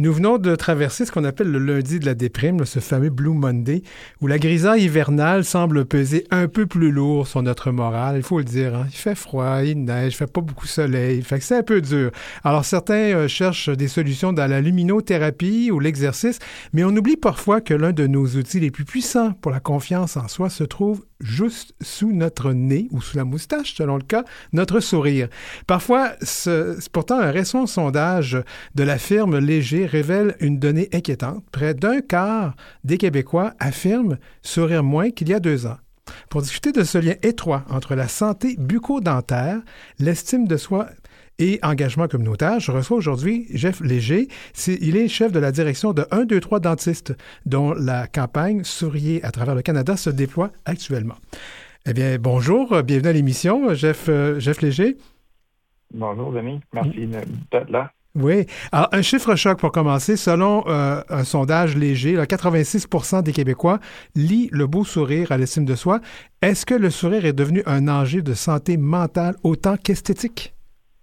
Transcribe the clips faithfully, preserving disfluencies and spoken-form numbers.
Nous venons de traverser ce qu'on appelle le lundi de la déprime, là, ce fameux Blue Monday, où la grisaille hivernale semble peser un peu plus lourd sur notre morale. Il faut le dire, hein? Il fait froid, il neige, il fait pas beaucoup de soleil, fait que c'est un peu dur. Alors certains euh, cherchent des solutions dans la luminothérapie ou l'exercice, mais on oublie parfois que l'un de nos outils les plus puissants pour la confiance en soi se trouve juste sous notre nez ou sous la moustache, selon le cas, notre sourire. Parfois, ce, pourtant, un récent sondage de la firme Léger révèle une donnée inquiétante. Près d'un quart des Québécois affirment sourire moins qu'il y a deux ans. Pour discuter de ce lien étroit entre la santé bucco-dentaire, l'estime de soi et engagement communautaire, je reçois aujourd'hui Jeff Léger. C'est, il est chef de la direction de un deux trois Dentistes, dont la campagne Souriez à travers le Canada se déploie actuellement. Eh bien, bonjour, bienvenue à l'émission, Jeff, euh, Jeff Léger. Bonjour, Denis. Merci d'être là. Oui. Alors, un chiffre choc pour commencer. Selon euh, un sondage léger, là, quatre-vingt-six pour cent des Québécois lient le beau sourire à l'estime de soi. Est-ce que le sourire est devenu un enjeu de santé mentale autant qu'esthétique?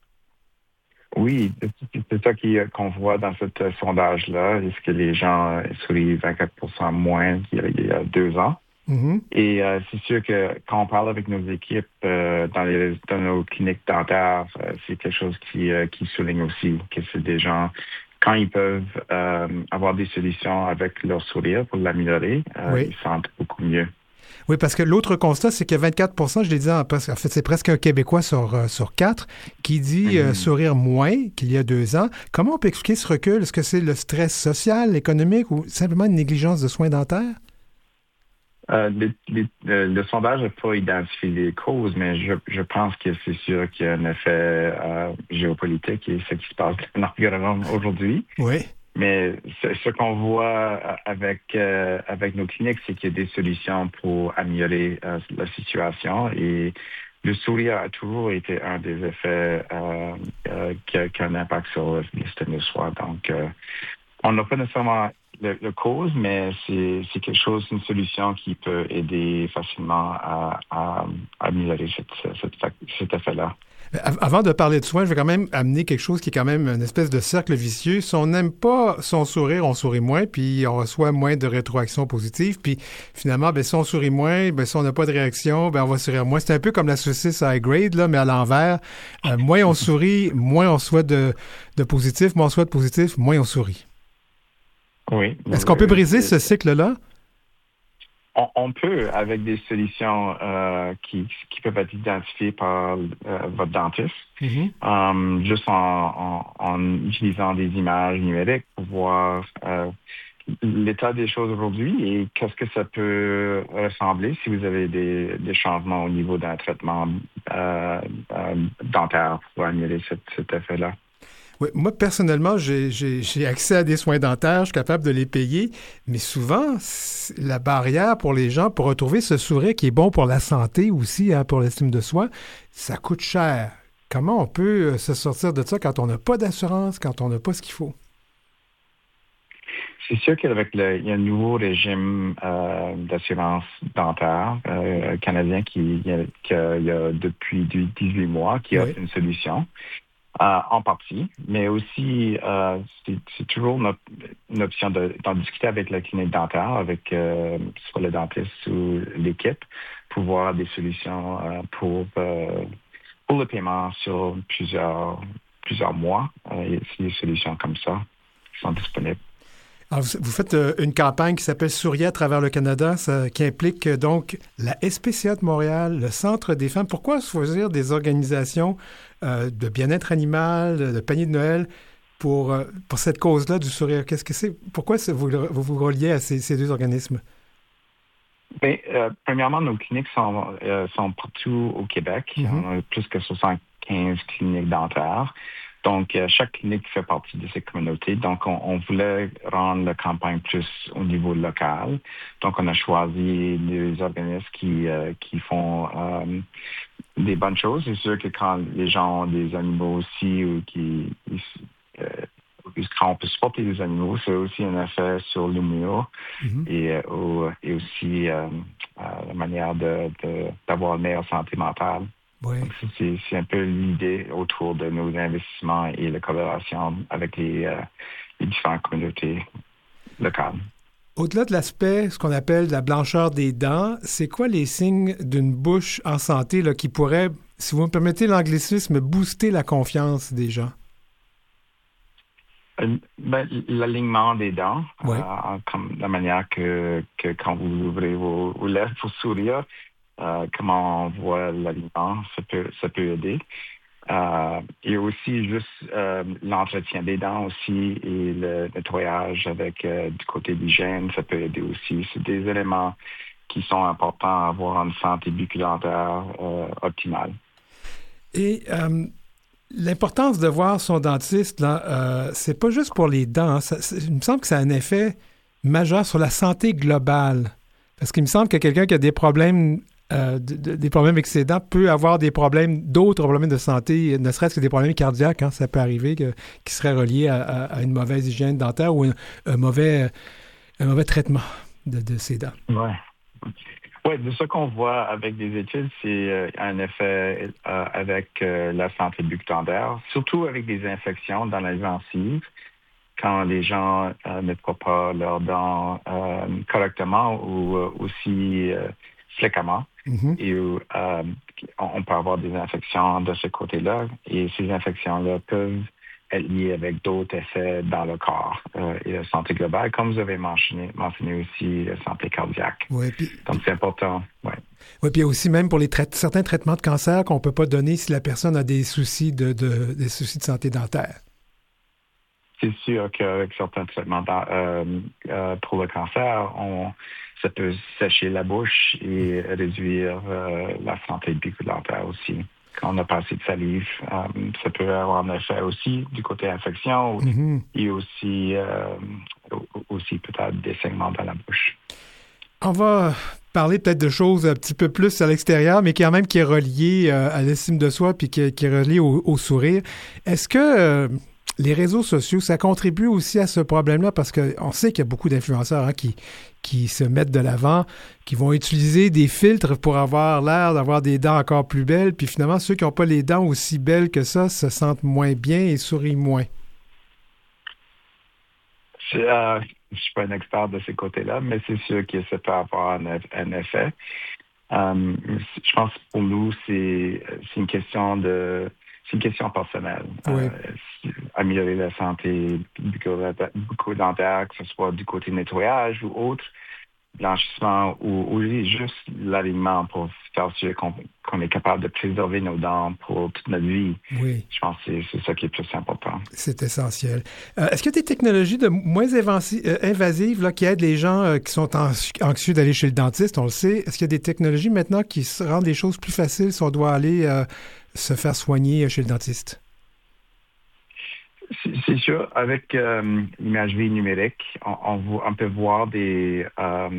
Oui, c'est ça qui, qu'on voit dans ce sondage-là. Est-ce que les gens sourient vingt-quatre pour cent moins qu'il y a, il y a deux ans? Mm-hmm. Et euh, c'est sûr que quand on parle avec nos équipes euh, dans, les, dans nos cliniques dentaires, euh, c'est quelque chose qui, euh, qui souligne aussi que c'est des gens, quand ils peuvent euh, avoir des solutions avec leur sourire pour l'améliorer, euh, oui. Ils se sentent beaucoup mieux. Oui, parce que l'autre constat, c'est que vingt-quatre pour cent, je l'ai dit, en, en fait, c'est presque un Québécois sur, euh, sur quatre qui dit mm-hmm. euh, sourire moins qu'il y a deux ans. Comment on peut expliquer ce recul? Est-ce que c'est le stress social, économique ou simplement une négligence de soins dentaires? Euh, les, les, le, le sondage n'a pas identifié les causes, mais je, je pense que c'est sûr qu'il y a un effet euh, géopolitique et ce qui se passe dans l'environnement aujourd'hui. Oui. Mais ce, ce qu'on voit avec euh, avec nos cliniques, c'est qu'il y a des solutions pour améliorer euh, la situation et le sourire a toujours été un des effets euh, euh, qui, a, qui a un impact sur l'estime de soi. Donc, euh, on n'a pas nécessairement le, le cause, mais c'est, c'est quelque chose, une solution qui peut aider facilement à, à, à améliorer cette, cette, cet effet-là. Avant de parler de soins, je vais quand même amener quelque chose qui est quand même une espèce de cercle vicieux. Si on n'aime pas son sourire, on sourit moins, puis on reçoit moins de rétroactions positives. Puis finalement, ben, si on sourit moins, ben, si on n'a pas de réaction, ben, on va sourire moins. C'est un peu comme la saucisse high grade, là, mais à l'envers. Euh, moins on sourit, moins on souhaite de, de positif. Moins on souhaite de positif, moins on sourit. Oui. Est-ce qu'on peut briser ce cycle-là? On, on peut, avec des solutions euh, qui, qui peuvent être identifiées par euh, votre dentiste, mm-hmm. um, juste en, en, en utilisant des images numériques pour voir euh, l'état des choses aujourd'hui et qu'est-ce que ça peut ressembler si vous avez des, des changements au niveau d'un traitement euh, euh, dentaire pour améliorer cet, cet effet-là. Oui, moi, personnellement, j'ai, j'ai, j'ai accès à des soins dentaires, je suis capable de les payer, mais souvent, la barrière pour les gens pour retrouver ce sourire qui est bon pour la santé aussi, hein, pour l'estime de soi, ça coûte cher. Comment on peut se sortir de ça quand on n'a pas d'assurance, quand on n'a pas ce qu'il faut? C'est sûr qu'avec le, il y a un nouveau régime euh, d'assurance dentaire euh, canadien qui, qui, qui a, il y a depuis dix-huit mois qui offre oui. une solution. Euh, en partie, mais aussi euh, c'est, c'est toujours une, op- une option de, d'en discuter avec la clinique dentaire, avec euh, soit le dentiste ou l'équipe, pour voir des solutions euh, pour euh, pour le paiement sur plusieurs plusieurs mois. Euh, il y a des solutions comme ça qui sont disponibles. Alors, vous faites euh, une campagne qui s'appelle Souriez à travers le Canada, ça, qui implique euh, donc la S P C A de Montréal, le Centre des femmes. Pourquoi choisir des organisations euh, de bien-être animal, de panier de Noël pour, euh, pour cette cause-là du sourire? Qu'est-ce que c'est? Pourquoi c'est, vous, vous vous reliez à ces, ces deux organismes? Bien, euh, premièrement, nos cliniques sont, euh, sont partout au Québec. Mm-hmm. On a plus que soixante-quinze cliniques dentaires. Donc, euh, chaque clinique fait partie de ces communautés. Donc, on, on voulait rendre la campagne plus au niveau local. Donc, on a choisi des organismes qui, euh, qui font euh, des bonnes choses. C'est sûr que quand les gens ont des animaux aussi ou qui... Euh, quand on peut supporter les animaux, c'est aussi un effet sur l'humour mm-hmm. et, euh, et aussi euh, euh, la manière de, de, d'avoir une meilleure santé mentale. Oui. Donc, c'est, c'est un peu l'idée autour de nos investissements et la collaboration avec les, euh, les différentes communautés locales. Au-delà de l'aspect, ce qu'on appelle la blancheur des dents, c'est quoi les signes d'une bouche en santé là, qui pourraient, si vous me permettez l'anglicisme, booster la confiance des gens? Euh, ben, l'alignement des dents, Oui. euh, comme la manière que, que quand vous ouvrez vos, vos lèvres pour sourire, euh, comment on voit l'alignement, ça peut, ça peut aider. Euh, et aussi juste euh, l'entretien des dents aussi et le nettoyage avec euh, du côté d'hygiène, ça peut aider aussi. C'est des éléments qui sont importants à avoir une santé bucco-dentaire euh, optimale. Et euh, l'importance de voir son dentiste, là, euh, c'est pas juste pour les dents. Hein. Ça, il me semble que ça a un effet majeur sur la santé globale. Parce qu'il me semble que quelqu'un qui a des problèmes, euh, de, de, des problèmes avec ses dents peut avoir des problèmes, d'autres problèmes de santé, ne serait-ce que des problèmes cardiaques. Hein, ça peut arriver que, qui seraient reliés à, à, à une mauvaise hygiène dentaire ou un, un mauvais, un mauvais traitement de, de ses dents. Ouais. Oui, de ce qu'on voit avec des études, c'est euh, un effet euh, avec euh, la santé bucco-dentaire, surtout avec des infections dans la gencive, quand les gens euh, ne nettoient pas leurs dents euh, correctement ou euh, aussi euh, fréquemment. Mm-hmm. Et euh, on peut avoir des infections de ce côté-là. Et ces infections-là peuvent être liées avec d'autres effets dans le corps euh, et la santé globale, comme vous avez mentionné, mentionné aussi la santé cardiaque. Ouais, puis, Donc, c'est important. Ouais. Oui, puis il y a aussi même pour les trai- certains traitements de cancer qu'on ne peut pas donner si la personne a des soucis de, de, des soucis de santé dentaire. C'est sûr qu'avec certains traitements euh, euh, pour le cancer, on, ça peut sécher la bouche et réduire euh, la santé bucco-dentaire aussi. Quand on a pas assez de salive, euh, ça peut avoir un effet aussi du côté infection mm-hmm. et aussi, euh, aussi peut-être des saignements dans la bouche. On va parler peut-être de choses un petit peu plus à l'extérieur, mais quand même qui est relié euh, à l'estime de soi puis qui, qui est relié au, au sourire. Est-ce que euh, les réseaux sociaux, ça contribue aussi à ce problème-là? Parce qu'on sait qu'il y a beaucoup d'influenceurs hein, qui, qui se mettent de l'avant, qui vont utiliser des filtres pour avoir l'air d'avoir des dents encore plus belles. Puis finalement, ceux qui n'ont pas les dents aussi belles que ça se sentent moins bien et sourient moins. C'est, euh, je ne suis pas un expert de ces côtés-là, mais c'est sûr que ça peut avoir un, un effet. Um, je pense que pour nous, c'est, c'est une question de... C'est une question personnelle. Oui. Euh, améliorer la santé bucco-dentaire, que ce soit du côté nettoyage ou autre, blanchissement ou, ou juste l'alignement pour faire sûr qu'on, qu'on est capable de préserver nos dents pour toute notre vie. Oui. Je pense que c'est, c'est ça qui est plus important. C'est essentiel. Euh, est-ce qu'il y a des technologies de moins invasi- euh, invasives là, qui aident les gens euh, qui sont anxieux d'aller chez le dentiste? On le sait. Est-ce qu'il y a des technologies maintenant qui rendent les choses plus faciles si on doit aller euh, se faire soigner chez le dentiste? C'est, c'est sûr, avec euh, l'imagerie numérique, on, on, on peut voir des, euh,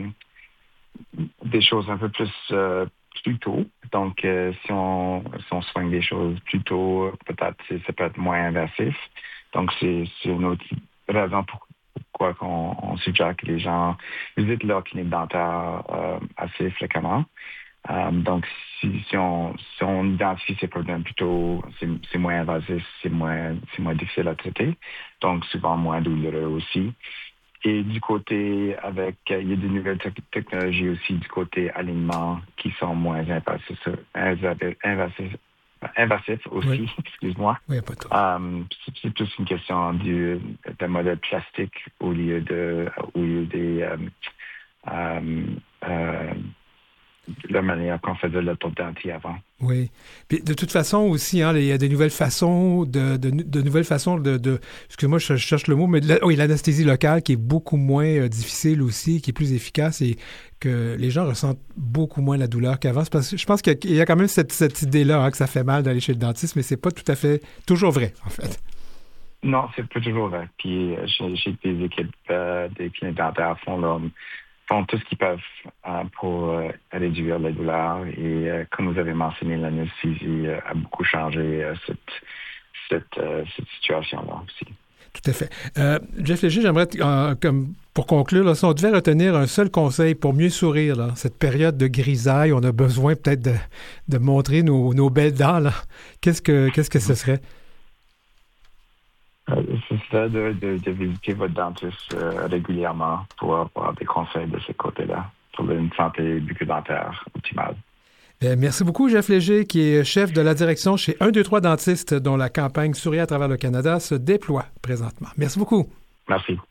des choses un peu plus, euh, plus tôt. Donc, euh, si, on, si on soigne des choses plus tôt, peut-être c'est, ça peut être moins invasif. Donc, c'est, c'est une autre raison pour, pourquoi on, on suggère que les gens visitent leur clinique dentaire euh, assez fréquemment. Um, donc, si, si, on, si on identifie ces problèmes plus tôt, c'est, c'est moins invasif, c'est moins, c'est moins difficile à traiter, donc souvent moins douloureux aussi. Et du côté avec, il y a des nouvelles te- technologies aussi du côté alignement qui sont moins invasifs, invasifs, invasifs aussi, oui. Excuse-moi. Oui, pas trop. Um, c'est, c'est plus une question du, d'un modèle plastique au lieu de, au lieu des, um, um, euh, la manière qu'on faisait l'orthodontie avant. Oui. Puis de toute façon aussi, hein, il y a des nouvelles façons de, de, de nouvelles façons de, de excuse-moi, je cherche le mot, mais de la, oui, l'anesthésie locale qui est beaucoup moins euh, difficile aussi, qui est plus efficace et que les gens ressentent beaucoup moins la douleur qu'avant. C'est parce que je pense qu'il y a, il y a quand même cette, cette idée-là hein, que ça fait mal d'aller chez le dentiste, mais c'est pas tout à fait toujours vrai, en fait. Non, c'est pas toujours vrai. Puis j'ai, j'ai des équipes euh, des cliniques dentaires font leur font tout ce qu'ils peuvent euh, pour euh, réduire la douleur. Et euh, comme vous avez mentionné, l'anesthésie euh, a beaucoup changé euh, cette, cette, euh, cette situation-là aussi. Tout à fait. Euh, Jeff Léger, j'aimerais, euh, comme Pour conclure, là, si on devait retenir un seul conseil pour mieux sourire, là, cette période de grisaille, on a besoin peut-être de, de montrer nos, nos belles dents, là. Qu'est-ce que, qu'est-ce que ce serait? Euh, ce serait de, de, de visiter votre dentiste euh, régulièrement pour avoir des conseils de ce côté-là, pour une santé bucco-dentaire optimale. Bien, merci beaucoup, Jeff Léger, qui est chef de la direction chez un deux trois Dentistes, dont la campagne Sourire à travers le Canada se déploie présentement. Merci beaucoup. Merci.